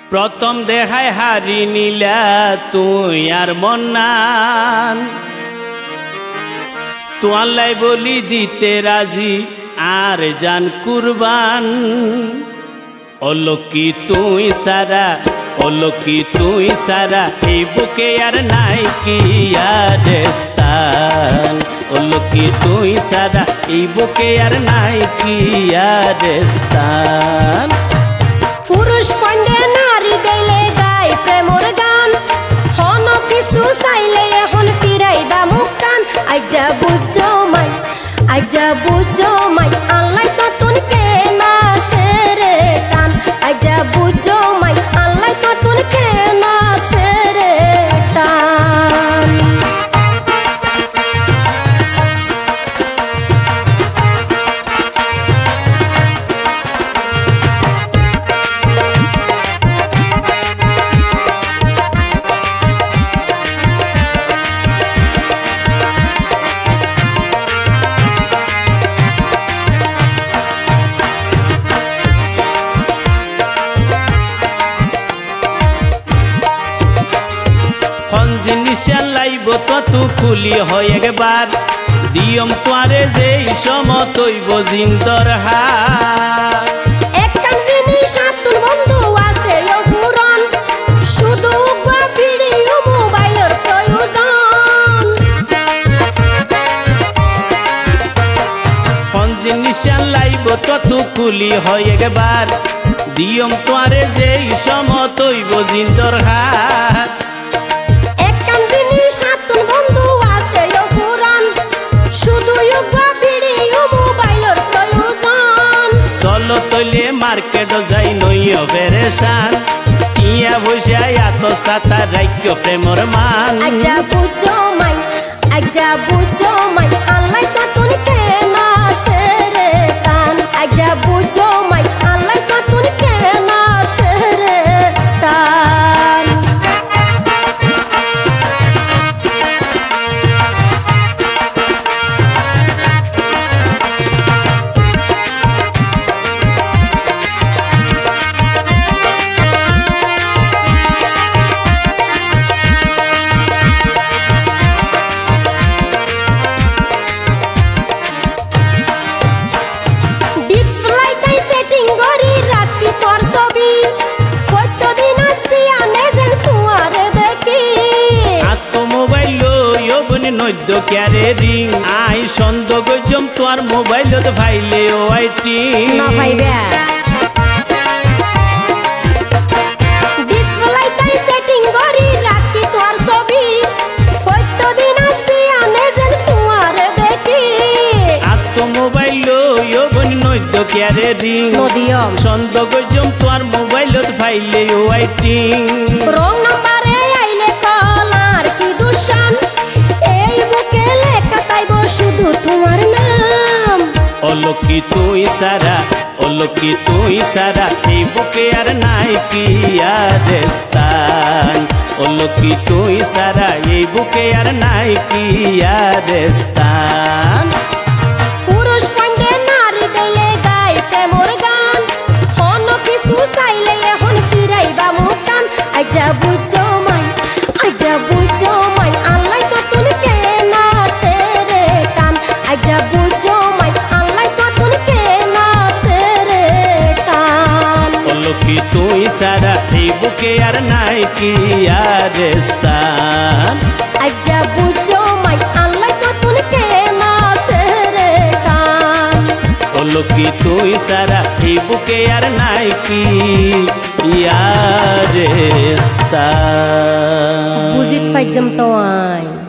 প্রথম দেখায় হারি নিলা তুই আর মন্নান তোয়াল্লাই বলি দিতে রাজি আর জান কুরবান অলকি তুই সারা অলকি তুই সারা এই বুকে আর নাই কি আরেস্তান অলকি তুই সারা এই বুকে আর নাই কি আরেস্তান পুরুষ ফন্দে নারী দেইলে গায় প্রেমর গান হন কিছু চাইলে এখন ফিরাইবা মুখ কান আইজা বুঝো মাই আইজা বুঝো মাই আল্লাহ নতুন কে না সেরে টান আইজা বুঝো মাই আল্লাহ নতুন কে না সেরে টান জিনিসা লাইব তু খুলি হয় একবার দিয়ম তোয়ারে যেই সমতইব জিন্দর হার একখান জিনিস আতুন বন্ধু আছে অপুরন শুধু ভিডিও মোবাইলের প্রয়োজন কোন জিনিসা লাইব তু খুলি হয় একবার দিয়ম তোয়ারে যেই সমতইব জিন্দর হার চলো তৈলে মার্কেট যাই নইয় পেরেশান ইয়া বসে এত সাতা রাজ্য প্রেমর মান আচ্ছা বুঝো মাই আচ্ছা বুঝো মাই আল্লাহ নতুন কে না সেরে টান আচ্ছা বুঝো মাই আল্লাহ নতুন কে না সেরে টান নদ্য ক্যারে রিং আই সন্দ গজম তোর মোবাইলত ফাইলে ও আইটি না ফাইবে ডিসপ্লে তাই সেটিং করি রাখি তোর ছবি ফটো দিন আসবি আনে যেন তোমার দেখি আত মোবাইল লইও বনি নদ্য ক্যারে রিং নদিয়ম সন্দ গজম তোর মোবাইলত ফাইলে ও আইটি রং নাম্বারে আইলে কলার কি দুশান শুধু তোমার নাম অলকি তুই সারা অলকি তুই সারা এই বুকে আর নাই কি আরেস্তান অলকি তুই সারা এই বুকে আর নাই কি আরেস্তান পুরুষ ফন্দে নারী দেইলে গায় প্রেমর গান হন কিছু চাইলে এখন ফিরাইবা মুখ কান আইজা বুঝো মাই আইজা বুঝো মাই আল্লাহ নতুন কে না সেরে টান আইজা বুঝো মাই আল্লাহ নতুন কে না সেরে টান অলকি তুই সারা এই বুকে আর নাই কি আরেস্তান আইজা বুঝো মাই আল্লাহ নতুন কে না সেরে টান অলকি তুই সারা এই বুকে আর নাই কি আরেস্তান বুঝিত ফাইজম তো আই